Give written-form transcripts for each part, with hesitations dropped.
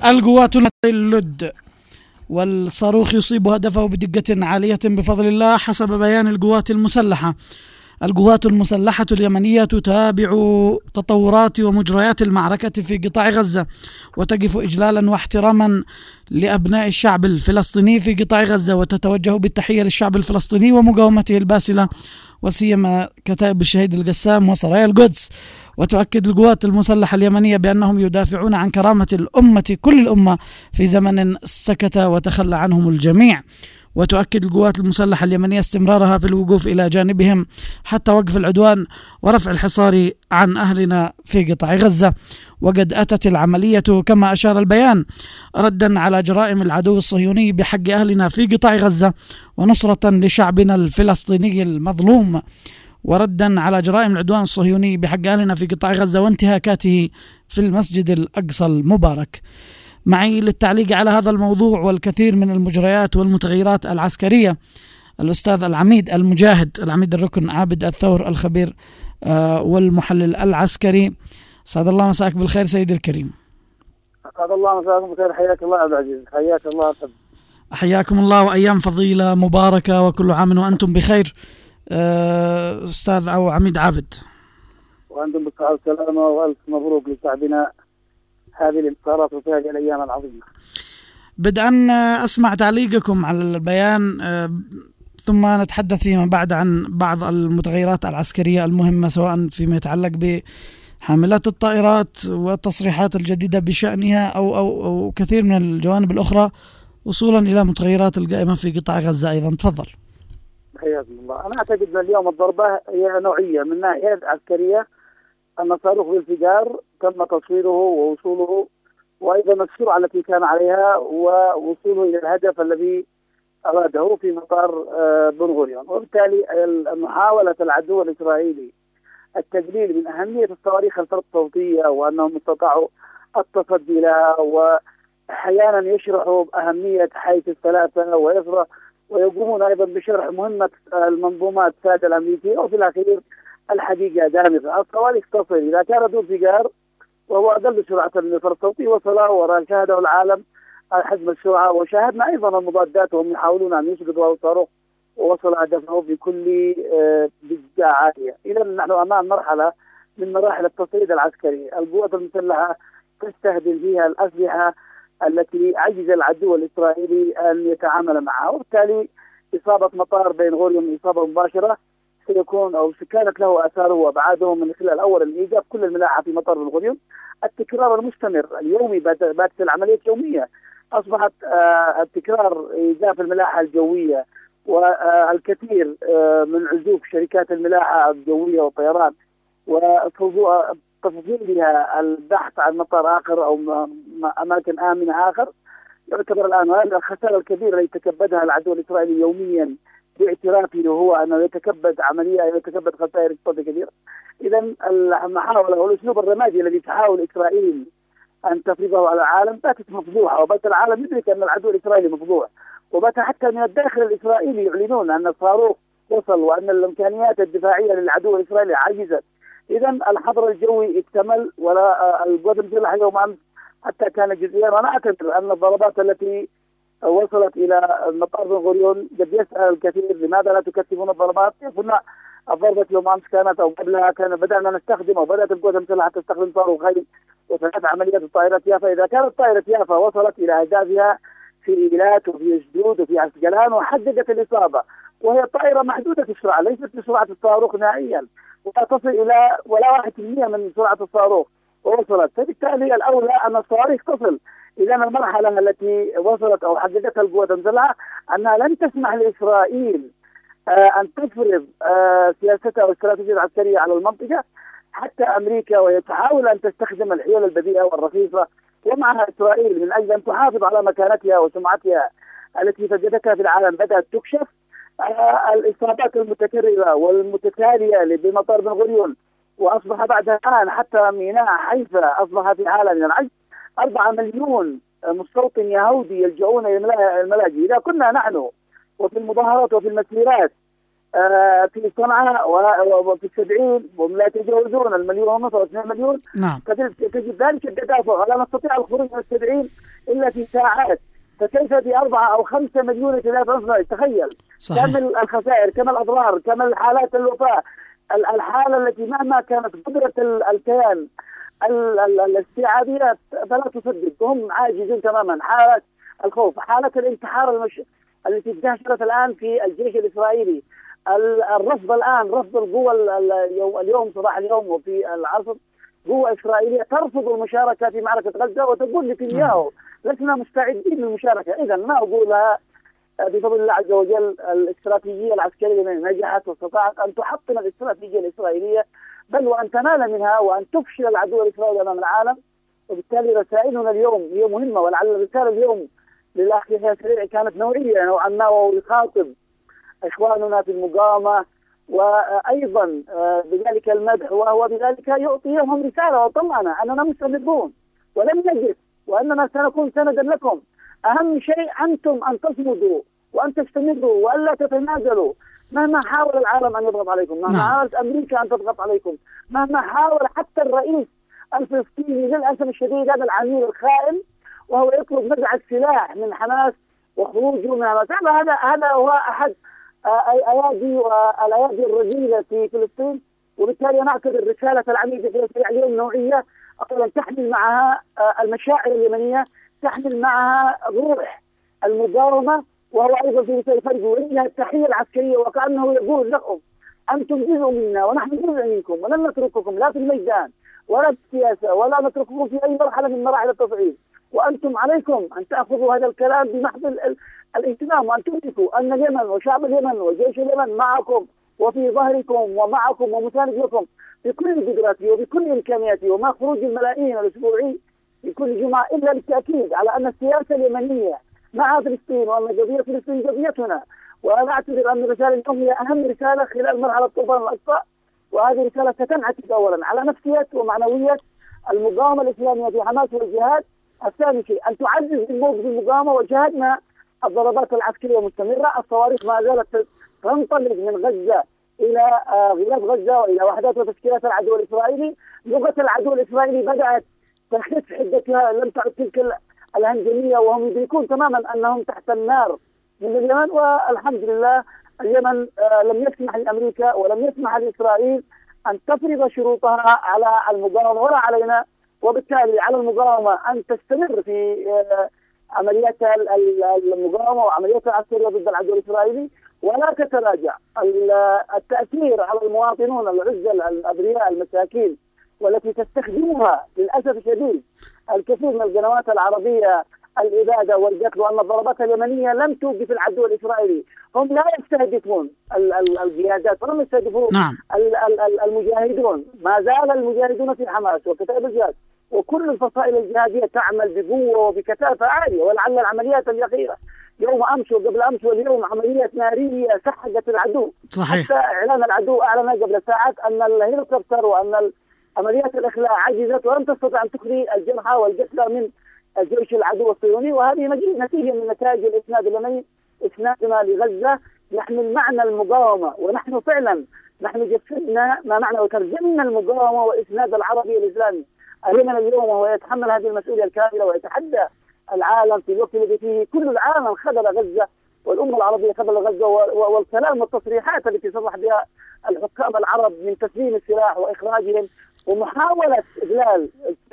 القوات اللد والصاروخ يصيب هدفه بدقة عالية بفضل الله حسب بيان القوات المسلحة. القوات المسلحة اليمنية تتابع تطورات ومجريات المعركة في قطاع غزة، وتقف إجلالا واحتراما لأبناء الشعب الفلسطيني في قطاع غزة، وتتوجه بالتحية للشعب الفلسطيني ومقاومته الباسلة، وسيما كتائب الشهيد القسام وسرايا القدس. وتؤكد القوات المسلحة اليمنية بأنهم يدافعون عن كرامة الأمة، كل الأمة، في زمن سكت وتخلى عنهم الجميع. وتؤكد القوات المسلحة اليمنية استمرارها في الوقوف إلى جانبهم حتى وقف العدوان ورفع الحصار عن أهلنا في قطاع غزة. وقد أتت العملية كما أشار البيان ردا على جرائم العدو الصهيوني بحق أهلنا في قطاع غزة، ونصرة لشعبنا الفلسطيني المظلوم، وردا على جرائم العدوان الصهيوني بحق أهلنا في قطاع غزة وانتهاكاته في المسجد الأقصى المبارك. معي للتعليق على هذا الموضوع والكثير من المجريات والمتغيرات العسكرية الأستاذ العميد المجاهد العميد الركن عابد الثور الخبير والمحلل العسكري. سعد الله مساك بالخير سيدي الكريم. سعد الله مساكم بالخير. حياك الله عبد العزيز. حياك الله. حياكم الله وأيام فضيلة مباركة وكل عام وأنتم بخير. أستاذ أو عميد عابد، وأنتم بالصحة والسلامة، وألف مبروك لشعبنا هذه الانتصارات وفي هذه الأيام العظيمة. بدءا أسمع تعليقكم على البيان، ثم نتحدث فيما بعد عن بعض المتغيرات العسكرية المهمة، سواء فيما يتعلق بحاملات الطائرات والتصريحات الجديدة بشأنها أو كثير من الجوانب الأخرى، وصولا إلى متغيرات القائمة في قطاع غزة أيضا. تفضل. حياكم الله. أنا أعتقد أن اليوم الضربة هي نوعية من ناحية عسكرية، أن صاروخ بالانفجار تم تصويره ووصوله، وأيضا السرعة التي كان عليها ووصوله إلى الهدف الذي أراده في مطار بن غوريون. وبالتالي محاولة العدو الإسرائيلي التقليل من أهمية الصواريخ الفرق الصوتية، وأنهم استطاعوا التصدي لها، وأحيانا يشرحوا أهمية حيث الثلاثة ويقومون أيضا بشرح مهمة المنظومات السادة الأمريكية، وفي الأخير الحقيقة دامغة. الصواريخ تصل إذا كان ذو انفجار وهو أقل سرعة من الفرق الصوتي وصل وشاهده العالم حجم السرعة، وشاهدنا أيضا المضادات وهم يحاولون أن يسقطوا الصاروخ ووصل هدفه بكل دقة عالية. إذا نحن أمام مرحلة من مراحل التصعيد العسكري. القوات المسلحة تستهدف فيها الأسلحة التي عجز العدو الإسرائيلي أن يتعامل معها، وبالتالي إصابة مطار بن غوريون إصابة مباشرة سيكون أو كانت له آثاره وأبعاده من خلال أولا إيجاب كل الملاحة في مطار بن غوريون، التكرار المستمر اليومي، باتت العملية يومية، أصبحت التكرار إيجاب الملاحة الجوية والكثير من عزوف شركات الملاحة الجوية والطيران وتفضيلها البحث عن مطار آخر أو أماكن آمنة آخر. يعتبر الآن هذا الخسارة الكبيرة التي يتكبدها العدو الإسرائيلي يوميا باعترافه هو أنه يتكبد خسائر اقتصادية كبيرة. إذا المحاولة والأسلوب الرمادي الذي تحاول إسرائيل أن تفرضه على العالم باتت مفضوحة، وبات العالم يدرك أن العدو الإسرائيلي مفضوح، وبات حتى من الداخل الإسرائيلي يعلنون أن الصاروخ وصل وأن الإمكانيات الدفاعية للعدو الإسرائيلي عجزت. إذا الحظر الجوي اكتمل، ولا القوات المسلحة يوم أمس حتى كان جزئيا. وأنا أعتبر أن الضربات التي وصلت إلى مطار بن غوريون قد يسأل الكثير لماذا لا تكثفون الضربات. قلنا الضربة يوم أمس كانت أو قبلها بدأنا نستخدم أو بدأت القوات المسلحة تستخدم صاروخين وثلاث عمليات الطائرة يافا. إذا كانت طائرة يافا وصلت إلى أهدافها في إيلات وفي جدود وفي عسقلان وحددت الإصابة، وهي طائرة محدودة السرعة ليست بسرعة الصاروخ نهائيا، ولا تصل إلى ولا 1% من سرعة الصاروخ ووصلت، فبالتالي الأولى أن الصواريخ تصل. إذا المرحلة التي وصلت أو حددتها القوات المسلحة أنها لن تسمح لإسرائيل أن تفرض سياستها واستراتيجية العسكرية على المنطقة، حتى أمريكا وهي تحاول أن تستخدم الحيل البذيئة والرخيصة ومعها إسرائيل من أجل أن تحافظ على مكانتها وسمعتها التي فقدتها في العالم بدأت تكشف. الإصابات المتكررة والمتتالية بمطار بن غوريون، وأصبح بعدها الآن حتى ميناء حيفا أصبح في حالة من العجز. 4 مليون مستوطن يهودي يلجؤون إلى الملاجئ. إذا كنا نحن وفي المظاهرات وفي المسيرات في صنعاء وفي السبعين وهم لا يتجاوزون المليون ونصف و 2 مليون. نعم. تجد ذلك التدافع، ولا نستطيع الخروج من السبعين إلا في ساعات، فكيف ب4 أو 5 مليون يتدافعون؟ تخيل. صحيح. كم الخسائر، كم الأضرار، كم الحالات الوفاة، الحالة التي مهما كانت قدرة الكيان الاستيعابية فلا تصدق، وهم عاجزون تماما. حالة الخوف، حالة الانتحار التي انتشرت الآن في الجيش الإسرائيلي، الرفض الآن، رفض القوى اليوم صباح اليوم وفي العصر قوة إسرائيلية ترفض المشاركة في معركة غزة وتقول لنتنياهو لسنا مستعدين للمشاركة. إذا ما أقولها بفضل الله عز وجل الاستراتيجية العسكرية نجحت واستطاعت أن تحطم الاستراتيجية الإسرائيلية، بل وأن تنال منها وأن تفشل العدو الإسرائيلي أمام العالم. وبالتالي رسائلنا اليوم هي مهمة، ولعل الرسالة اليوم للأخ يحيى سريع كانت نوعية نوعا ما، وهو يخاطب إخواننا في المقاومة، وأيضا بذلك المدح، وهو بذلك يعطيهم رسالة وطمأنة أننا مستمرون ولن نجد، وأننا سنكون سندا لكم. أهم شيء أنتم أن تصمدوا وأن تستمروا وألا تتنازلوا مهما حاول العالم أن يضغط عليكم، مهما حاولت أمريكا أن تضغط عليكم، مهما حاول حتى الرئيس الفلسطيني للأسف الشديد هذا العميل الخائن وهو يطلب نزع السلاح من حماس وخروجه من حماس. هذا هو أحد الأيادي الرذيلة في فلسطين. وبالتالي نعتبر رسالة العميد يحيى سريع اليوم نوعية، أولا تحمل معها المشاعر اليمنية، تحمل معها روح المقاومة، وهو أيضا في رسالة فرق وإنها التحية العسكرية، وكأنه يقول لكم أنتم جزء منا ونحن جزء منكم، ولن نترككم لا في الميدان ولا في السياسة، ولا نترككم في أي مرحلة من مراحل التصعيد، وأنتم عليكم أن تأخذوا هذا الكلام بمحض الاهتمام، وأن تدركوا أن اليمن وشعب اليمن وجيش اليمن معكم وفي ظهركم ومعكم ومساند لكم بكل قدراته وبكل إمكانياته. وما خروج الملايين الأسبوعي في كل جمعة إلا للتأكيد على أن السياسة اليمنية مع فلسطين، وأن قضية فلسطين قضيتنا. وأنا أعتبر أن الرسالة اليوم هي أهم رسالة خلال مرحلة طوفان الأقصى، وهذه رسالة ستنعكس أولا على نفسية ومعنوية المقاومة الإسلامية في حماس والجهاد. الثاني شيء أن تعزز من موقف المقاومة، وجهدنا الضربات العسكرية مستمرة، الصواريخ ما زالت تنطلق من غزة إلى غلاف غزة وإلى وحدات وتشكيلات العدو الإسرائيلي. لغة العدو الإسرائيلي بدأت تخف حدتها، لم تعد تلك الهنجمية، وهم يدركون تماما أنهم تحت النار من اليمن. والحمد لله اليمن لم يسمح لأمريكا ولم يسمح لإسرائيل أن تفرض شروطها على المقاومة ولا علينا، وبالتالي على المقاومة أن تستمر في عمليات المقاومة وعمليات العسكرية ضد العدو الإسرائيلي ولا تتراجع. التأثير على المواطنون العزل الأبرياء المساكين والتي تستخدمها للأسف الشديد الكثير من القنوات العربية الإبادة والقتل، وأن الضربات اليمنية لم توقف العدو الإسرائيلي. هم لا يستهدفون القيادات ولم يستهدفون المجاهدون، ما زال المجاهدون في حماس وكتائب الجهاد وكل الفصائل الجهادية تعمل بقوة وبكثافة عالية. ولعل العمليات الأخيرة يوم أمس وقبل أمس واليوم عملية نارية سحقت العدو. صحيح. حتى إعلان العدو أعلن قبل ساعات أن الهليكوبتر وأن عمليات الإخلاء عجزت ولم تستطع أن تخرج الجرحى والقتلى من الجيش العدو الصهيوني. وهذه نتيجة من نتائج الإسناد اليمني، إسنادنا لغزة يحمل معنى المقاومة، ونحن فعلا جسدنا ما معنى وترجمنا المقاومة وإسناد العربي الإسلامي. اليمن اليوم وهو يتحمل هذه المسؤولية الكاملة ويتحدى العالم في الوقت الذي فيه كل العالم خذل غزة والأمة العربية خذل غزة، والكلام والتصريحات التي صرح بها الحكام العرب من تسليم السلاح وإخراجهم ومحاولة إذلال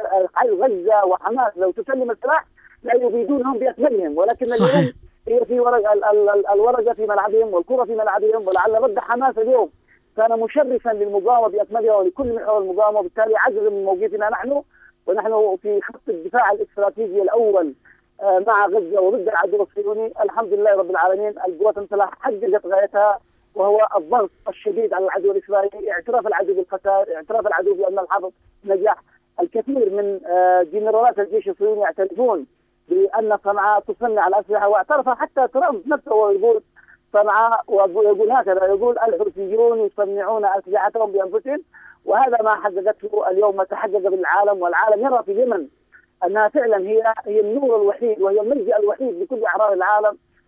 غزة وحماس لو تسلم السلاح لا يبيدونهم بأكملهم، ولكن اليوم هي في الورقة في ملعبهم والكرة في ملعبهم. ولعل رد حماس اليوم كان مشرفا للمقاومة بأكملها ولكل محور المقاومة، وبالتالي عجز من موقفنا ونحن في خط الدفاع الاستراتيجي الأول مع غزة وضد العدو الصهيوني. الحمد لله رب العالمين القوات المسلحة حققت غايتها، وهو الضغط الشديد على العدو الإسرائيلي، اعتراف العدو بالخسائر، اعتراف العدو بأن الحرب نجاح. الكثير من جنرالات الجيش الصهيوني يعترفون بأن صنعاء تصنع الأسلحة، واعترف حتى ترامب نفسه ويقول صنعاء، ويقول هكذا، يقول الحوثيون يصنعون أسلحتهم بأنفسهم. وهذا ما حققته اليوم تحقق بالعالم، والعالم يرى في اليمن أنها فعلا هي النور الوحيد وهي الملجأ الوحيد لكل أعراض العالم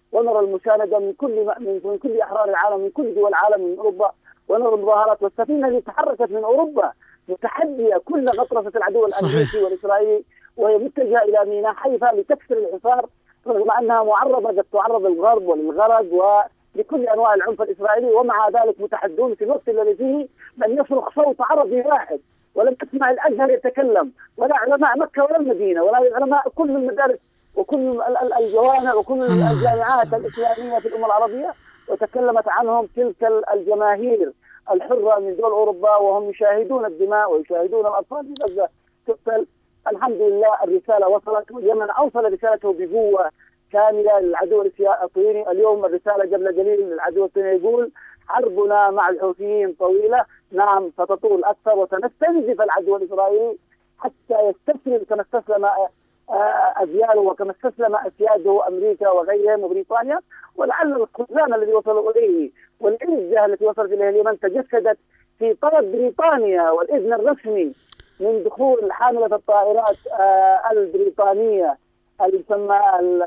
ونرى المساندة من كل أحرار العالم، من كل دول العالم، من أوروبا، ونرى المظاهرات والسفينة اللي تحركت من أوروبا متحدية كل غطرسة العدو الأمريكي والإسرائيلي، وهي متجهة إلى ميناء حيفا لتكسر الحصار، رغم أنها معرضة قد تعرض للغرب وللغرق ولكل أنواع العنف الإسرائيلي، ومع ذلك متحدون في الوقت الذي فيه لم يصرخ صوت عربي واحد، ولم تسمع الأزهر يتكلم، ولا علماء مكة ولا المدينة، ولا علماء كل المدارس وكل الجوامع وكل الجامعات الإسلامية في الأمة العربية، وتكلمت عنهم تلك الجماهير الحرة من دول أوروبا، وهم يشاهدون الدماء ويشاهدون الأطفال في غزة تقتل. الحمد لله الرسالة وصلت، واليمن أوصل رسالته بقوة كاملة للعدو الصهيوني. اليوم الرسالة قبل قليل للعدو الصهيوني يقول: حربنا مع الحوثيين طويلة، نعم ستطول أكثر، وسنستنزف العدو الإسرائيلي حتى يستسلم كما استسلم أجياله وكما استسلم أسياده أمريكا وغيرهم وبريطانيا. ولعل الخذلان الذي وصلوا إليه والعزة التي وصلت إليها اليمن تجسدت في طلب بريطانيا والإذن الرسمي من دخول حاملة الطائرات البريطانية اللي يسمى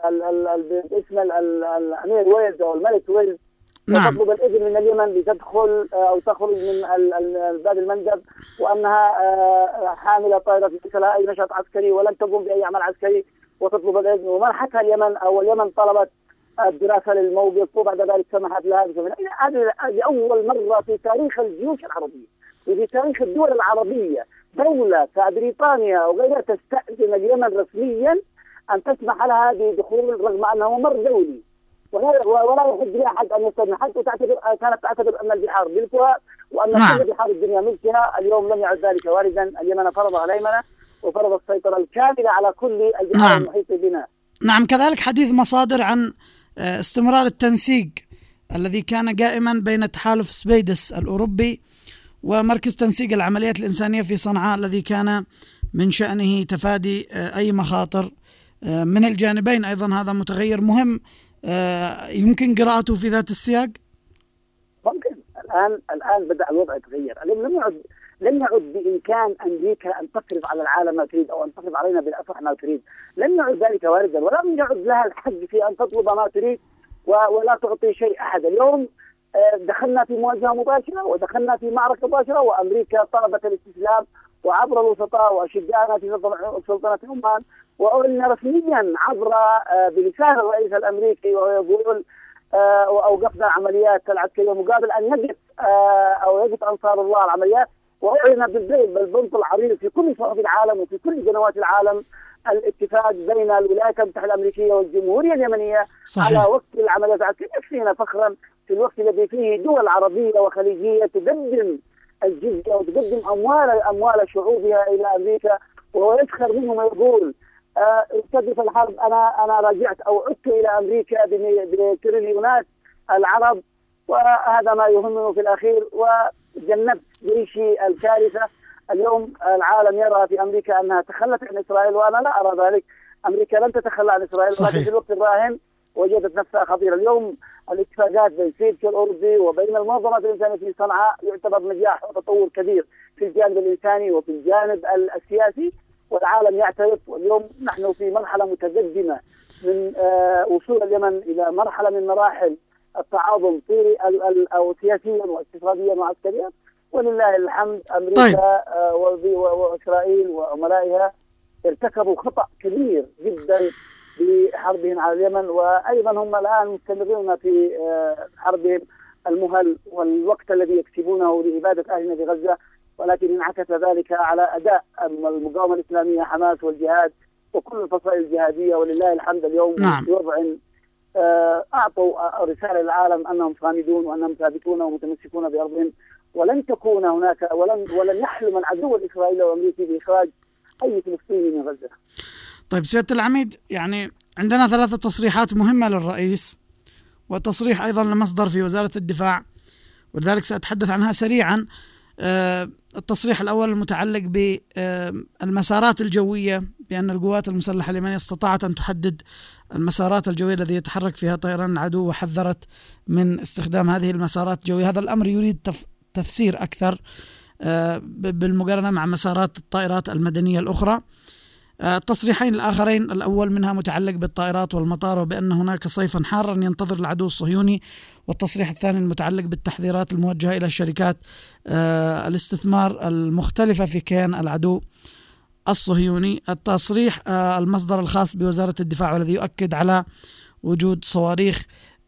باسم الأمير ويلز أو الملك ويلز، وتطلب الإذن من اليمن لتدخل أو تخرج من باب المندب، وأنها حاملة طائرة ليس لها أي نشاط عسكري ولن تقوم بأي عمل عسكري، وتطلب الإذن. ومنحتها اليمن أو اليمن طلبت الدراسة للموقف، وبعد ذلك سمحت لها بسفن. هذه أول مرة في تاريخ الجيوش العربية وفي تاريخ الدول العربية دولة كبريطانيا وغيرها تستأذن اليمن رسميا أن تسمح لها بدخول، رغم أنه ممر دولي ولا يحد لأحد أن يستأذن، حتى كانت تعتبر أن البحار ملكها وأن كل بحار الدنيا ملكها. اليوم لم يعد ذلك واردا، اليمن فرضها الأيمنة وفرض السيطرة الكاملة على كل البحار المحيطة بنا. نعم، كذلك حديث مصادر عن استمرار التنسيق الذي كان قائما بين تحالف سبيدس الأوروبي ومركز تنسيق العمليات الإنسانية في صنعاء، الذي كان من شأنه تفادي أي مخاطر من الجانبين. أيضا هذا متغير مهم يمكن قراءته في ذات السياق. ممكن الآن بدأ الوضع يتغير. لم يعد بإمكان أمريكا أن تفرض على العالم ما تريد أو أن تفرض علينا بالأصح ما تريد. لم يعد ذلك واردا، ولم يعد لها الحق في أن تطلب ما تريد ولا تعطي شيء أحد. اليوم دخلنا في مواجهة مباشرة ودخلنا في معركة مباشرة، وأمريكا طلبت الاستسلام وعبر الوسطاء وأشقائنا في سلطنة عمان، وأعلن رسميا عبر بلسان الرئيس الأمريكي وهو يقول وأوقفنا عمليات العسكرية مقابل أن يقف أنصار الله العمليات. وأعلن بالبنط العريض في كل صحف العالم وفي كل قنوات العالم الاتفاق بين الولايات المتحدة الأمريكية والجمهورية اليمنية على وقف العمليات العسكرية. يكفينا فخرا في الوقت الذي فيه دول عربية وخليجية تقدم الجزية وتقدم أموال شعوبها إلى أمريكا، وهو يسخر منهم ويقول استهدف الحرب. أنا رجعت أو عدت إلى أمريكا بتريليونات العرب، وهذا ما يهمه في الأخير، وجنبت جيشي الكارثة. اليوم العالم يرى في أمريكا أنها تخلت عن إسرائيل، وأنا لا أرى ذلك. أمريكا لن تتخلى عن إسرائيل، ولكن في الوقت الراهن وجدت نفسها خطيرة. اليوم الاتفاقات بين السلك الأوروبي وبين المنظمات الإنسانية في صنعاء يعتبر نجاح وتطور كبير في الجانب الإنساني وفي الجانب السياسي، والعالم يعترف. واليوم نحن في مرحلة متقدمة من وصول اليمن إلى مرحلة من مراحل التعاظم طيري أو سياسيا واقتصاديا وعسكريا، ولله الحمد. أمريكا وإسرائيل وعملائها ارتكبوا خطأ كبير جدا بحربهم على اليمن، وأيضا هم الآن مستمرون في حربهم المهل والوقت الذي يكسبونه لإبادة أهلنا في غزة، ولكن انعكس ذلك على أداء المقاومة الإسلامية حماس والجهاد وكل الفصائل الجهادية، ولله الحمد. اليوم في وضع أعطوا رسالة للعالم أنهم صامدون وأنهم ثابتون ومتمسكون بأرضهم، ولن تكون هناك ولن يحلم العدو الإسرائيلي والأمريكي بإخراج أي فلسطيني من غزة. طيب سيادة العميد، يعني عندنا 3 تصريحات مهمة للرئيس، وتصريح أيضا لمصدر في وزارة الدفاع، ولذلك سأتحدث عنها سريعا. التصريح الأول المتعلق بالمسارات الجوية، بأن القوات المسلحة اليمنية استطاعت أن تحدد المسارات الجوية التي يتحرك فيها طيران العدو، وحذرت من استخدام هذه المسارات الجوية. هذا الأمر يريد تفسير أكثر بالمقارنة مع مسارات الطائرات المدنية الأخرى. التصريحين الآخرين، الأول منها متعلق بالطائرات والمطار وبأن هناك صيفا حارا ينتظر العدو الصهيوني، والتصريح الثاني المتعلق بالتحذيرات الموجهة إلى الشركات الاستثمار المختلفة في كيان العدو الصهيوني. التصريح المصدر الخاص بوزارة الدفاع والذي يؤكد على وجود صواريخ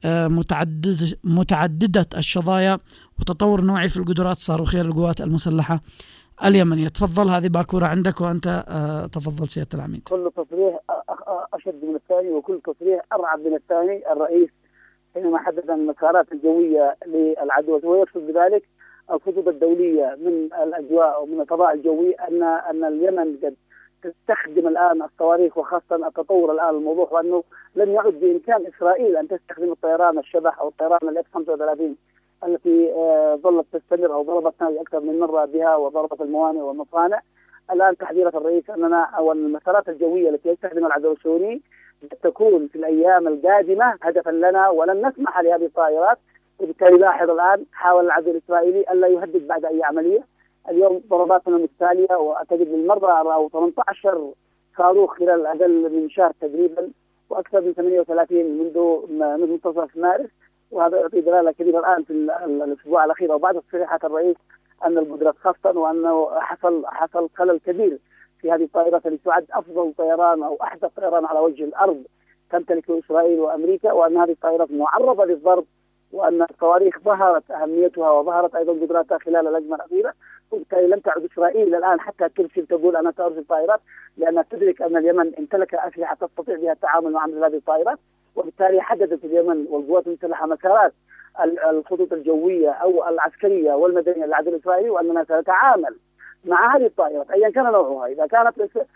متعددة الشظايا وتطور نوعي في القدرات الصاروخية للقوات المسلحة اليمنية. تفضل، هذه باكورة عندك وأنت تفضل سيادة العميد. كل تصريح أشد من الثاني وكل تصريح أرعب من الثاني. الرئيس حينما حدد المسارات الجوية للعدو ويقصد بذلك الخطوط الدولية من الأجواء ومن الفضاء الجوي أن اليمن قد تستخدم الآن الصواريخ، وخاصة التطور الآن الموضوع وأنه لم يعد بإمكان إسرائيل أن تستخدم الطيران الشبح أو الطيران الإف 35 التي ظلت تستمر أو ضربتنا أكثر من مرة بها وضربت الموانئ والمصانع. الآن تحذيرات الرئيس أننا أو المسارات الجوية التي يستخدم العدو الصهيوني تكون في الأيام القادمة هدفا لنا ولن نسمح لهذه الطائرات. وبالتالي لاحظ الآن حاول العدو الإسرائيلي ألا يهدد بعد أي عملية. اليوم ضرباتنا متتالية وأعتقد للمرة أو 18 صاروخ خلال أقل من شهر تقريبا، وأكثر من 38 منذ منتصف مارس، وهذا يعطي دلالة كبيرة الآن في الأسبوع الأخير وبعد تصريحات الرئيس أن القدرة تخفض وأنه حصل خلل كبير في هذه الطائرات التي تعد أفضل طيران أو أحدث طيران على وجه الأرض تمتلكه إسرائيل وأمريكا، وأن هذه الطائرات معرضة للضرب، وأن الصواريخ ظهرت أهميتها وظهرت أيضا قدراتها خلال الأزمة الأخيرة. وبالتالي لم تعد إسرائيل الآن حتى ترسل تقول أنا سأرسل طائرات، لأنها تدرك أن اليمن امتلك أسلحة تستطيع بها التعامل مع مثل هذه الطائرات. وبالتالي حددت اليمن والقوات المسلحة مسارات الخطوط الجوية أو العسكرية والمدنية للعدو الإسرائيلي، وأننا سنتعامل مع هذه الطائرات أيا كان نوعها. إذا كانت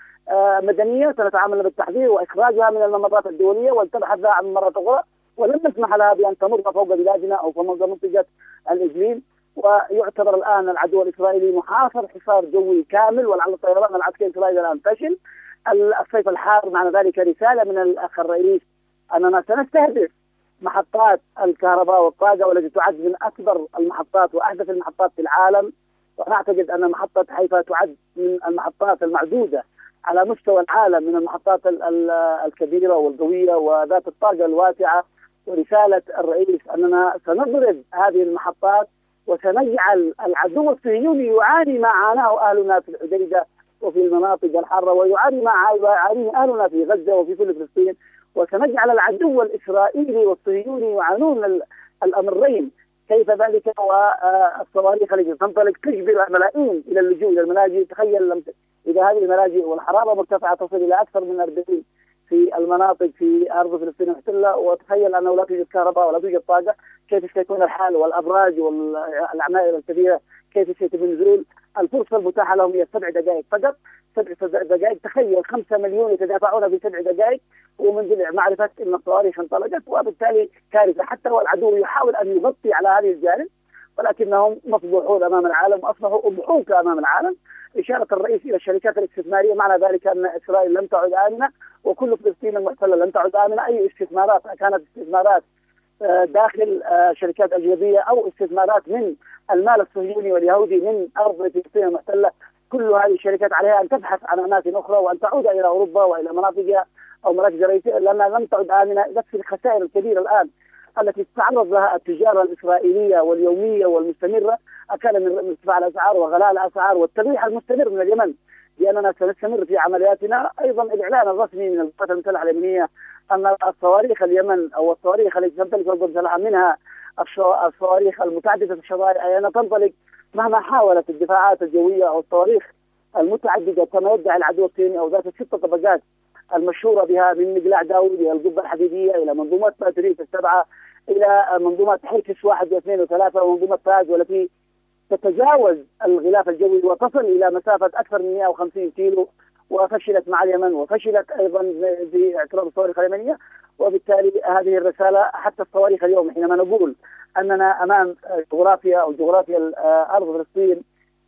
مدنية سنتعامل بالتحذير وإخراجها من الممرات الدولية ولتبحث لها عن مرة أخرى، ولن نسمح لها بأن تمر فوق بلادنا أو فوق منطقة الإقليم. ويعتبر الآن العدو الإسرائيلي محاصر حصار جوي كامل، ولعل الطيران العسكري الإسرائيلي الآن فشل. الصيف الحار معنى ذلك رسالة من الأخ الرئيس أننا سنستهدف محطات الكهرباء والطاقة والتي تعد من أكبر المحطات وأحدث المحطات في العالم. ونعتقد أن محطة حيفا تعد من المحطات المعدودة على مستوى العالم من المحطات الكبيرة والقوية وذات الطاقة الواسعة. ورسالة الرئيس أننا سنضرب هذه المحطات وسنجعل العدو الصهيوني يعاني ما عاناه أهلنا في الحديدة وفي المناطق الحارة، ويعاني ما يعانيه أهلنا في غزة وفي كل فلسطين، وسنجعل العدو الإسرائيلي والصهيوني يعانون الأمرين. كيف ذلك والصواريخ التي تنطلق تجبر الملايين إلى اللجوء إلى الملاجئ. تخيل إذا هذه الملاجئ والحرارة مرتفعة تصل إلى أكثر من 40 في المناطق في أرض فلسطين المحتلة، وتخيل أنه لا توجد كهرباء ولا توجد طاقة، كيف سيكون الحال؟ والأبراج والعمائر الكبيرة كيف سيتم النزول؟ الفرصة المتاحة لهم هي 7 دقائق فقط. 7 دقائق، تخيل 5 مليون يتدافعون في 7 دقائق، ومنذ معرفة أن الصواريخ انطلقت. وبالتالي كارثة، حتى والعدو يحاول أن يغطي على هذه الجانب، ولكنهم مفضوحون أمام العالم وأصبحوا أضحوك أمام العالم. إشارة الرئيس إلى الشركات الاستثمارية معنى ذلك أن إسرائيل لم تعد آمنة وكل فلسطين المحتلة لم تعد آمنة. أي استثمارات كانت استثمارات داخل شركات أجنبية أو استثمارات من المال الصهيوني واليهودي من أرض فلسطين المحتلة، كل هذه الشركات عليها أن تبحث عن أماكن أخرى وأن تعود إلى أوروبا وإلى مناطقها أو مراكز رئيسية، لأنها لم تعد آمنة. نفس الخسائر الكبيرة الآن التي تتعرض لها التجارة الإسرائيلية واليومية والمستمرة، أكان من ارتفاع الأسعار وغلاء الأسعار والتبريح المستمر من اليمن بأننا سنستمر في عملياتنا. أيضا الإعلان الرسمي من القوات المسلحة اليمنية أن الصواريخ اليمن أو الصواريخ التي تمتلك القوات المسلحة منها الصواريخ المتعددة الشظايا أن تنطلق مهما حاولت الدفاعات الجوية أو الصواريخ المتعددة كما يدعي العدو الصيني أو ذات ال6 طبقات المشهورة بها، من مقلاع داوود إلى القبة الحديدية إلى منظومات باتريس ال7 إلى منظومات حركس 1 و2 و3 ومنظومة فاز، والتي تتجاوز الغلاف الجوي وتصل إلى مسافة أكثر من 150 كيلو، وفشلت مع اليمن وفشلت أيضا في اعتراض الصواريخ اليمنية. وبالتالي هذه الرسالة حتى الصواريخ اليوم حينما نقول أننا أمام جغرافيا أو جغرافيا أرض فلسطين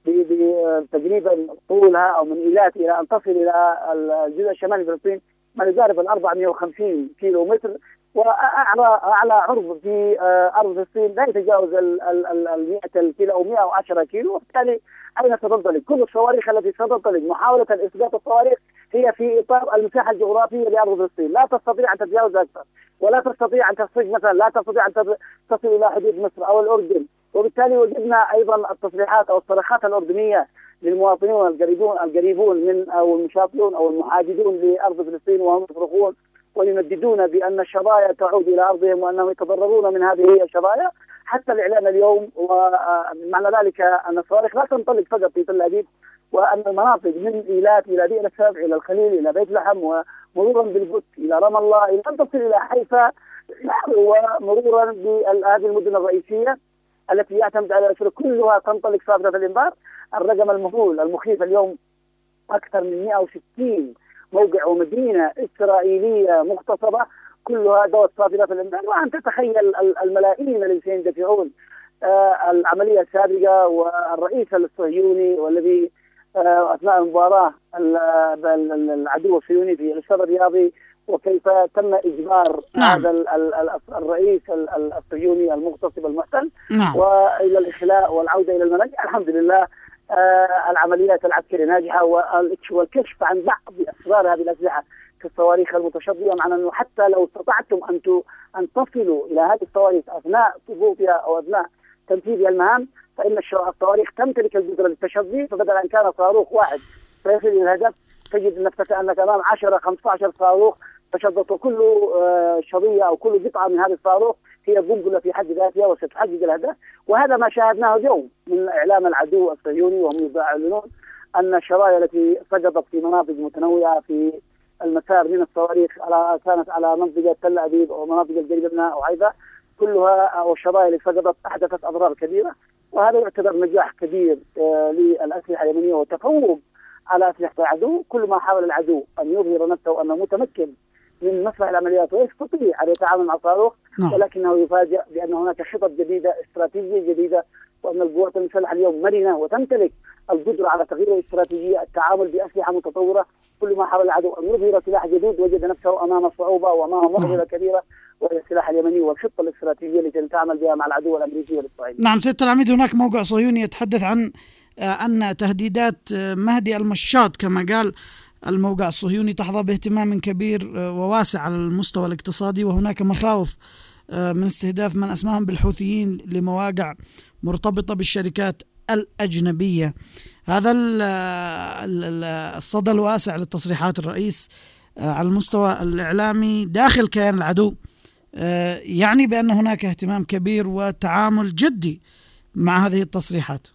تقريبا طولها أو من إيلات إلى أن تصل إلى الجزء الشمالي فلسطين ما يقارب 450 كيلو متر، وأعلى عرض في أرض فلسطين لا يتجاوز ال 100 كيلو أو 110 كيلو، وبالتالي أين ستنطلق؟ كل الصواريخ التي ستنطلق محاولة إسقاط الصواريخ هي في إطار المساحة الجغرافية لأرض فلسطين، لا تستطيع أن تتجاوز أكثر، ولا تستطيع أن تصل مثلا، لا تستطيع أن تصل إلى حدود مصر أو الأردن. وبالتالي وجدنا أيضا التصريحات أو الصرخات الأردنية للمواطنين القريبون من أو المشاطئون أو المحاجدون لأرض فلسطين، وهم يصرخون وينددون بأن الشظايا تعود إلى أرضهم وأنهم يتضررون من هذه الشظايا. حتى الإعلام اليوم، ومعنى ذلك أن الصواريخ لا تنطلق فقط في تل أبيب، وأن المناطق من إيلات إلى بئر السبع إلى الخليل إلى بيت لحم ومرورا بالقدس إلى رام الله إلى أن تصل إلى حيفا، ومرورا بهذه المدن الرئيسية التي يعتمد على الأسرة، كلها تنطلق صافرة الإنذار. الرقم المهول المخيف اليوم أكثر من 160 موقع ومدينة إسرائيلية مغتصبة كلها دوت صافرة الإنذار، وأن تتخيل الملايين الذين سيندفعون العملية السابقة، والرئيس الصهيوني والذي أثناء المباراة العدو الصهيوني في الاستاد الرياضي، وكيف تم إجبار هذا الرئيس الصهيوني المغتصب المحتل وإلى الإخلاء والعودة إلى الملاجئ. الحمد لله العمليات العسكرية ناجحة، والكشف عن بعض أسرار هذه الأسلحة كالصواريخ المتشظية، معنى أنه حتى لو استطعتم أن تصلوا إلى هذه الصواريخ أثناء صفوفها أو أثناء تنفيذ المهام، فإن الصواريخ تمتلك القدرة للتشظي، فبدل أن كان صاروخ واحد فيصل إلى الهدف تجد نفسك أنك أمام 10-15 صاروخ تشظت، وكل شظية أو كل قطعة من هذا الصاروخ هي قنبلة في حد ذاتها وستحقق الهدف. وهذا ما شاهدناه اليوم من إعلام العدو الصهيوني، وهم يعلنون أن الشظايا التي سقطت في مناطق متنوعة في المسار من الصواريخ كانت على منطقة تل أبيب أو مناطق القريبة منها أو حيفا، كلها أو الشظايا اللي سقطت أحدثت أضرار كبيرة. وهذا يعتبر نجاح كبير للأسلحة اليمنية وتفوق على أسلحة العدو. كل ما حاول العدو أن يظهر نفسه أنه متمكن من مسرح العمليات ويستطيع أن يتعامل مع الصاروخ، ولكنه يفاجأ بأن هناك خطط جديدة، استراتيجية جديدة، وأن القوات المسلحة اليوم مرنة وتمتلك القدرة على تغيير الاستراتيجية، التعامل بأسلحة متطورة. كل ما حاول العدو أن يظهر سلاح جديد وجد نفسه أمام صعوبة وأمام مغزلة كبيرة، وهي السلاح اليمني والخطة الاستراتيجية التي نتعامل بها مع العدو الأمريكي والإسرائيلي. نعم سيادة العميد، هناك موقع صهيوني يتحدث عن أن تهديدات مهدي المشاط كما قال الموقع الصهيوني تحظى باهتمام كبير وواسع على المستوى الاقتصادي، وهناك مخاوف من استهداف من أسماهم بالحوثيين لمواقع مرتبطة بالشركات الأجنبية. هذا الصدى الواسع للتصريحات الرئيس على المستوى الإعلامي داخل كيان العدو يعني بأن هناك اهتمام كبير وتعامل جدي مع هذه التصريحات.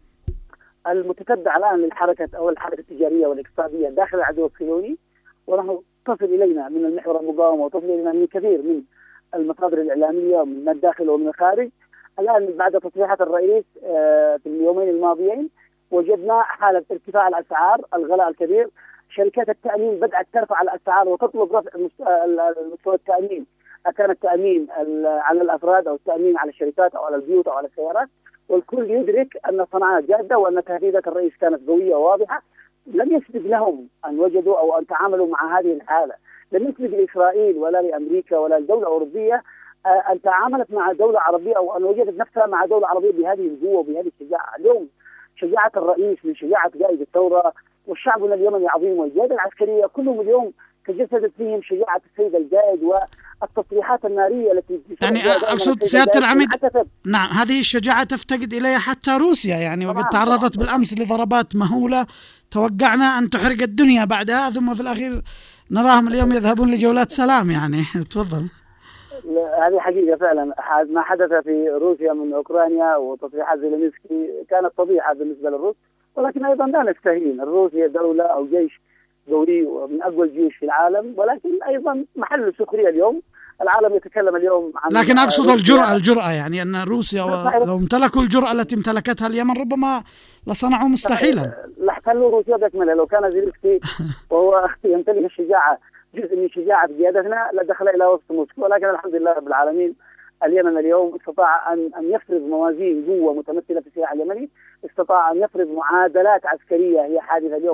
المتتبع الآن للحركة أو الحركة التجارية والاقتصادية داخل العدو الصهيوني، ونحن تصل إلينا من المحور المقاومة وتصل إلينا من كثير من المصادر الإعلامية من الداخل ومن الخارج. الآن بعد تصريحات الرئيس في اليومين الماضيين وجدنا حالة ارتفاع الأسعار، الغلاء الكبير. شركات التأمين بدأت ترفع الأسعار وتطلب رفع مستوى التأمين، كان التأمين على الأفراد أو التأمين على الشركات أو على البيوت أو على السيارات، والكل يدرك أن صنعاء جادة وأن تهديدات الرئيس كانت قوية وواضحة. لم يسبق لهم أن وجدوا أو أن تعاملوا مع هذه الحالة، لم يسبق لإسرائيل ولا لأمريكا ولا لدولة أوروبية أن تعاملت مع دولة عربية أو أن وجدت نفسها مع دولة عربية بهذه القوة وبهذه الشجاعة. اليوم شجاعة الرئيس من شجاعة قائد الثورة، والشعب اليمني عظيم، والقيادة العسكرية كلهم اليوم تجسدت فيهم شجاعة السيد القائد والتصريحات النارية التي يعني أقصد سيادة العميد. نعم، هذه الشجاعة تفتقد إليها حتى روسيا يعني، وقد تعرضت بالأمس لضربات مهولة توقعنا أن تحرق الدنيا بعدها، ثم في الأخير نراهم اليوم يذهبون لجولات سلام يعني. تفضل. هذه حقيقة فعلا. ما حدث في روسيا من أوكرانيا وتصريحات زيلينسكي كانت فضيحة بالنسبة للروس، ولكن أيضا لا نستهين. الروس هي دولة أو جيش قوي ومن أقوى الجيوش في العالم، ولكن أيضا محل السخرية اليوم. العالم يتكلم اليوم عن، لكن أقصد الجرأة يعني أن روسيا لو امتلكوا الجرأة التي امتلكتها اليمن ربما لصنعوا مستحيلا. لاحتلوا روسيا بأكملها. لو كان زيلينسكي وهو يمتلك الشجاعة جزء من شجاعة قيادتنا لدخل إلى وسط موسكو، ولكن الحمد لله رب العالمين اليمن اليوم استطاع أن يفرض موازين قوة متمثلة في السلاح اليمني، استطاع أن يفرض معادلات عسكرية هي حادثة اليوم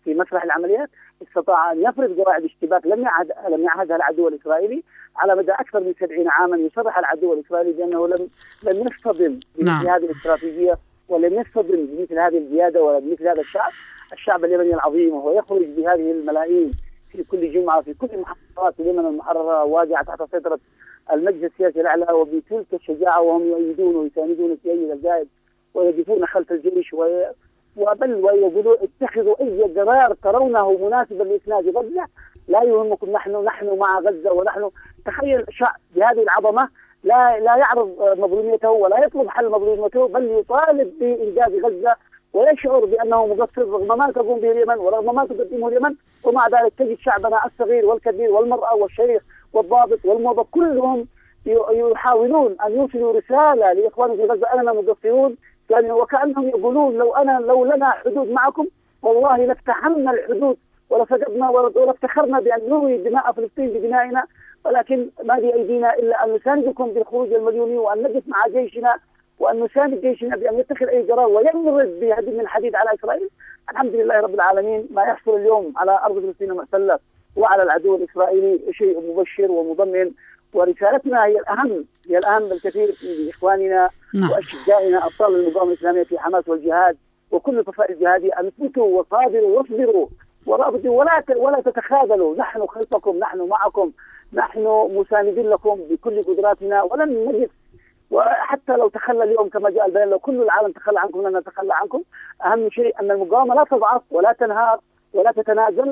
في مسرح العمليات استطاع أن يفرض قواعد اشتباك لم يعهدها العدو الإسرائيلي على مدى أكثر من 70 عاما. يصرح العدو الإسرائيلي بأنه لم يصطدم بمثل هذه الاستراتيجية، ولم يصطدم بمثل هذه الزيادة ولا بمثل هذا الشعب اليمني العظيم، وهو يخرج بهذه الملايين في كل جمعة في كل محافظات اليمن المحررة واقعة تحت سيطرة المجلس السياسي الأعلى، وبتلك الشجاعة وهم يؤيدون ويساندون السيد الزايد ويقفون خلف الجيش وبل ويقولون اتخذوا أي قرار ترونه مناسبا لإسناد غزة، لا يهمكم، نحن مع غزة. ونحن تخيل شعب بهذه العظمة لا يعرض مظلوميته ولا يطلب حل مظلوميته، بل يطالب بإنجاز غزة ويشعر بأنه مقصر رغم ما تقوم به اليمن ورغم ما تقدمه اليمن. ومع ذلك تجد شعبنا الصغير والكبير والمرأة والشيخ والضابط والموظف كلهم يحاولون أن يوصلوا رسالة لإخوانهم في غزة أننا مقصرون، يعني وكأنهم يقولون لو لنا حدود معكم والله لاقتحمنا الحدود ولفقدنا ولافتخرنا بأن نروي دماء فلسطين بدمائنا، ولكن ما بأيدينا إلا أن نساندكم بالخروج المليوني وأن نقف مع جيشنا وأن نساند جيشنا بأن يتخذ أي قرار ويمرد بهدم من حديد على إسرائيل. الحمد لله رب العالمين، ما يحصل اليوم على أرض فلسطين المحتلة وعلى العدو الإسرائيلي شيء مبشر ومضمن، ورسالتنا هي الأهم بالكثير لإخواننا وأشجائنا أبطال المقاومة الإسلامية في حماس والجهاد وكل الفصائل الجهادية أن اثبتوا وصابروا واصبروا ورابطوا ولا تتخاذلوا. نحن خلفكم، نحن معكم، نحن مساندين لكم بكل قدراتنا ولن نجد، وحتى لو تخلى اليوم كما جاء البيان لو كل العالم تخلى عنكم لن نتخلى عنكم. أهم شيء أن المقاومة لا تضعف ولا تنهار ولا تتنازل،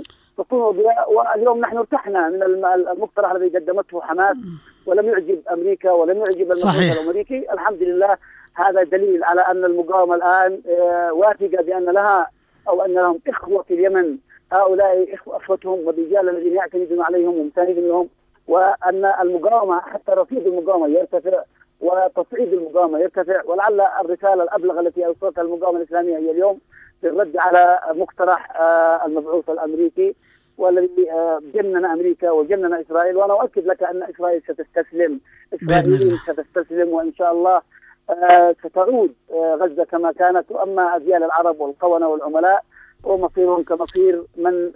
واليوم نحن ارتحنا من المقترح الذي قدمته حماس ولم يعجب أمريكا ولم يعجب المجلس الأمريكي. الحمد لله، هذا دليل على أن المقاومة الآن واثقة بأن لها أو أن لهم إخوة في اليمن، هؤلاء أخوتهم والرجال الذين يعتمدون عليهم ومساندين لهم، وأن المقاومة حتى رصيد المقاومة يرتفع وتصعيد المقاومة يرتفع. ولعل الرسالة الأبلغ التي أوصلتها المقاومة الإسلامية هي اليوم بالرد على مقترح المبعوث الأمريكي والذي جنن أمريكا وجنن إسرائيل. وأنا أؤكد لك أن إسرائيل ستستسلم، إسرائيل ستستسلم، وإن شاء الله ستعود غزة كما كانت. وأما أجيال العرب والقونة والعملاء ومصيرهم كمصير من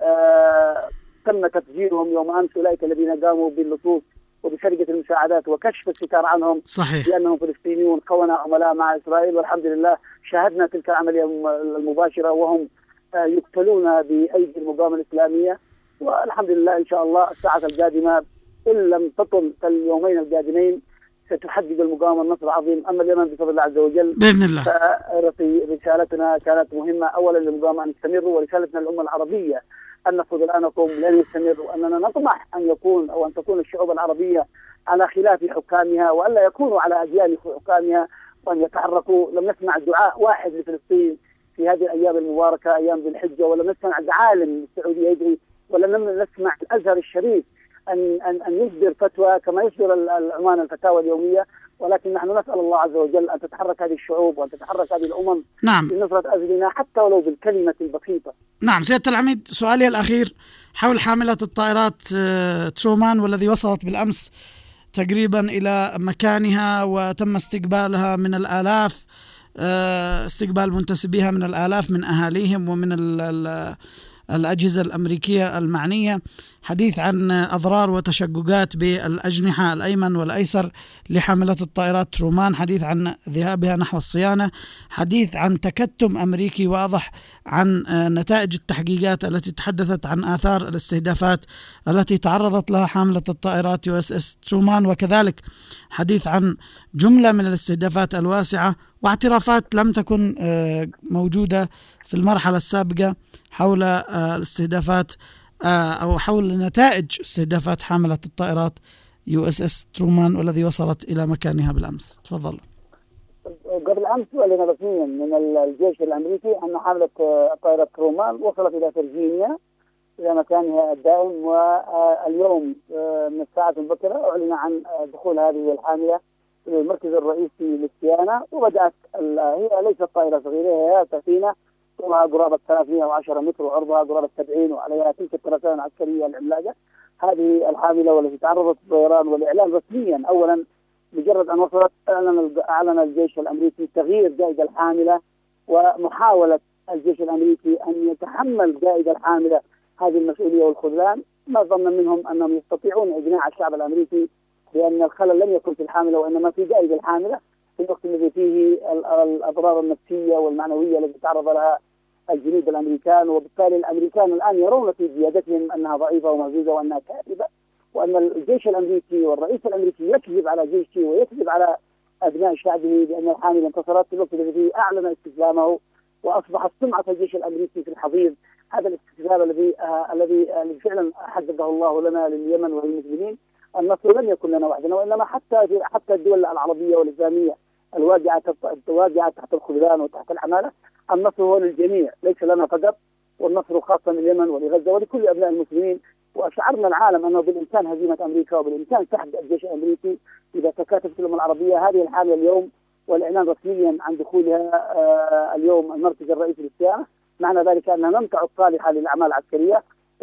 تم تفجيرهم يوم أمس، أولئك الذين قاموا باللصوص وبسرقة المساعدات وكشف الستار عنهم لأنهم فلسطينيون قونة عملاء مع إسرائيل. والحمد لله شاهدنا تلك العملية المباشرة وهم يقتلون بأيدي المقاومة الإسلامية. والحمد لله إن شاء الله الساعة القادمة إن لم تطل اليومين القادمين ستحقق المقاومة النصر العظيم. أما اليمن بفضل الله عز وجل بإذن الله، رسالتنا كانت مهمة أولا للمقاومة أن يستمروا، ورسالتنا للأمة العربية أن نأخذ الآن نقوم لن يستمر، وأننا نطمح أن يكون أو أن تكون الشعوب العربية على خلاف حكامها وألا يكونوا على أديان حكامها وأن يتحركوا. لم نسمع دعاء واحد لفلسطين في هذه الأيام المباركة أيام ذي الحجة، ولم نسمع عالم السعودية يدعي، ولم نسمع الأزهر الشريف أن يصدر فتوى كما يصدر العمان الفتاوى اليومية. ولكن نحن نسأل الله عز وجل أن تتحرك هذه الشعوب وأن تتحرك هذه الأمم لنصرة أجلنا حتى ولو بالكلمة البسيطة. نعم سيادة العميد، سؤالي الأخير حول حاملة الطائرات ترومان والذي وصلت بالأمس تقريبا إلى مكانها وتم استقبالها من الآلاف، استقبال منتسبيها من الآلاف من أهاليهم ومن الأجهزة الأمريكية المعنية. حديث عن أضرار وتشققات بالأجنحة الأيمن والأيسر لحاملة الطائرات ترومان، حديث عن ذهابها نحو الصيانة، حديث عن تكتم أمريكي واضح عن نتائج التحقيقات التي تحدثت عن آثار الاستهدافات التي تعرضت لها حاملة الطائرات USS ترومان، وكذلك حديث عن جملة من الاستهدافات الواسعة واعترافات لم تكن موجودة في المرحلة السابقة حول الاستهدافات أو حول نتائج استهدافات حاملة الطائرات USS ترومان والذي وصلت إلى مكانها بالأمس. تفضل. قبل أمس أعلن رسميا من الجيش الأمريكي أن حاملة طائرة ترومان وصلت إلى فرجينيا إلى مكانها الدائم، واليوم من الساعة المبكرة أعلن عن دخول هذه الحاملة إلى المركز الرئيسي للصيانة. وبدأت هي ليست طائرة صغيرة، هي سفينة طولها قرابة 310 متر وعرضها قرابة 70، وعليها تلك الترسانة العسكرية العملاقة. هذه الحاملة والتي تعرضت للطيران والإعلان رسميا، أولا مجرد أن وصلت أعلن الجيش الأمريكي تغيير قائد الحاملة ومحاولة الجيش الأمريكي أن يتحمل القائدة الحاملة هذه المسؤولية والخذلان. ما ظن منهم أنهم يستطيعون إقناع الشعب الأمريكي بأن الخلل لم يكن في الحاملة وإنما في قائدة الحاملة، في الوقت الذي فيه الأضرار النفسية والمعنوية التي تعرض لها الجنود الأمريكان. وبالتالي الأمريكان الآن يرون في قيادتهم أنها ضعيفة ومهزوزة وأنها كاذبة، وأن الجيش الأمريكي والرئيس الأمريكي يكذب على جيشه ويكذب على أبناء شعبه بأن الحاملة انتصرت، في الوقت الذي فيه أعلن استسلامه وأصبحت سمعة الجيش الأمريكي في الحضيض. هذا الاستسلام الذي فعلا حققه الله لنا لليمن وللمسلمين. النصر لم يكن لنا وحدنا وإنما حتى الدول العربية والإسلامية الواقعة تحت الخذلان وتحت العمالة. النصر هو للجميع ليس لنا فقط، والنصر خاصة لليمن ولغزة ولكل أبناء المسلمين. وأشعرنا العالم أنه بالإمكان هزيمة أمريكا وبالإمكان سحب الجيش الأمريكي إذا تكاتفت الأمم العربية. هذه الحالة اليوم والإعلان رسميا عن دخولها اليوم المركز الرئيسي للصيانة، معنى ذلك أنها لم تعد صالحة للأعمال العسكرية،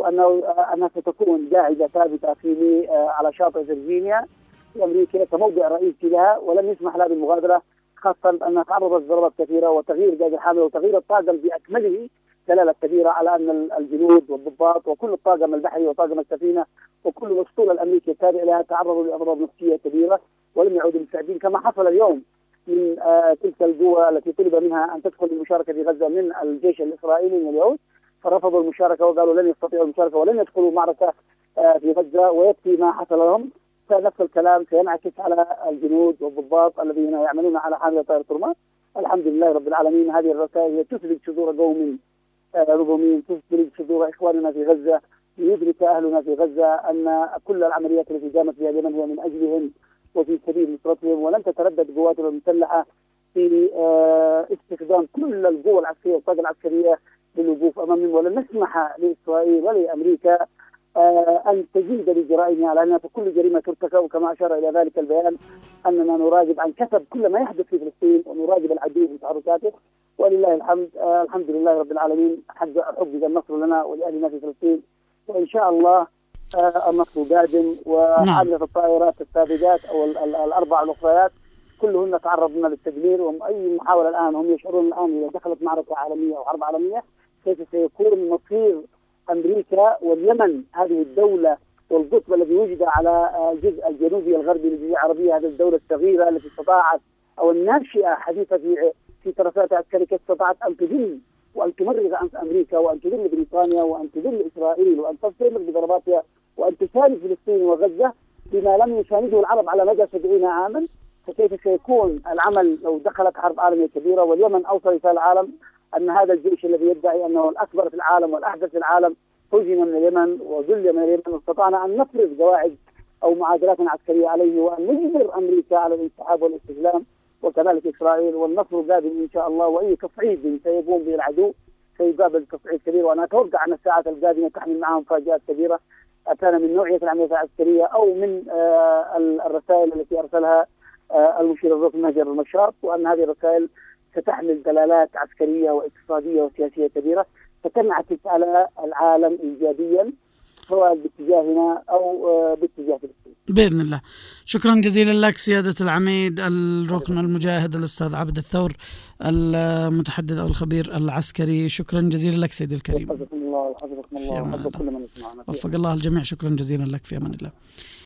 وأنها ستكون قاعدة ثابتة في على شاطئ فيرجينيا الأمريكية كموضع رئيسي لها، ولم يسمح لها بالمغادرة، خاصة أنها تعرضت لضربات كثيرة وتغيير قائد الحاملة وتغيير الطاقم بأكمله دلالة كبيرة على أن الجنود والضباط وكل الطاقم البحري وطاقم السفينة وكل الأسطول الأمريكي التابع لها تعرضوا لأضرار نفسية كبيرة ولم يعودوا مستعدين، كما حصل اليوم من تلك القوى التي طلب منها أن تدخل المشاركة في غزة من الجيش الإسرائيلي من اليهود، فرفضوا المشاركة وقالوا لن يستطيعوا المشاركة ولن يدخلوا معركة في غزة، ويكفي ما حصل لهم. فنفس الكلام سينعكس على الجنود والضباط الذين يعملون على حاملة طائرة رمان. الحمد لله رب العالمين، هذه الرسائل هي تثبت صدور قوم ربومين، تثبت صدور إخواننا في غزة، ليدرك أهلنا في غزة أن كل العمليات التي قامت بها اليمن هي من أجلهم وفي سبيل نصرتهم، ولن تتردد قواتنا المسلحة في استخدام كل القوى العسكرية والطاقة العسكرية للوقوف أمامهم، ولن نسمح لإسرائيل ولأمريكا أن تزيد لجرائمها على أنها كل جريمة ترتكب. وكما أشار إلى ذلك البيان أننا نراقب عن كثب كل ما يحدث في فلسطين ونراقب العدو في تحركاته، ولله الحمد. الحمد لله رب العالمين، حقق النصر لنا ولأهلنا في فلسطين، وإن شاء الله النصر قادم. وحاملة الطائرات السابقات أو الأربع الأخريات كلهن تعرضن للتدمير، وأي محاولة الآن هم يشعرون الآن إذا دخلت معركة عالمية أو حرب عالمية كيف سيكون مصير أمريكا واليمن، هذه الدولة والقطب الذي وجد على الجزء الجنوبي الغربي للجزيرة العربية، هذه الدولة الصغيرة التي استطاعت أو الناشئة حديثة في ترساتها العسكرية استطاعت أن تذل وأن تمرغ أنف أمريكا وأن تذل بريطانيا وأن تذل إسرائيل وأن تستمر بضرباتها وأن تساند فلسطين وغزة بما لم يسانده العرب على مدى 70 عاما. فكيف سيكون العمل لو دخلت حرب عالمية كبيرة؟ واليمن أوصل رسالة العالم أن هذا الجيش الذي يدعي أنه الأكبر في العالم والأحدث في العالم هزم من اليمن وذل من اليمن، واستطعنا أن نفرض قواعد أو معادلات عسكرية عليه وأن نجبر أمريكا على الانسحاب والاستسلام، وكذلك إسرائيل. والنصر قادم إن شاء الله، وأي تصعيد سيقوم به العدو سيقابل تصعيد كبير. وأنا أتوقع أن الساعات القادمة تحمل معها مفاجآت كبيرة كان من نوعية العمليات العسكرية أو من الرسائل التي أرسلها المشير الركن نجر المشاط، وأن هذه الرسائل ستحمل دلالات عسكرية واقتصادية وسياسية كبيرة ستنعكس على العالم إيجابيا سواء باتجاهنا أو باتجاه فلسطين بإذن الله. شكرا جزيلا لك سيادة العميد الركن المجاهد الأستاذ عبد الثور المتحدث أو الخبير العسكري. شكرا جزيلا لك سيدي الكريم. وفقكم الله وحفظكم الله وحفظ كل من يسمعنا. وفق الله الجميع. شكرا جزيلا لك، في أمان الله.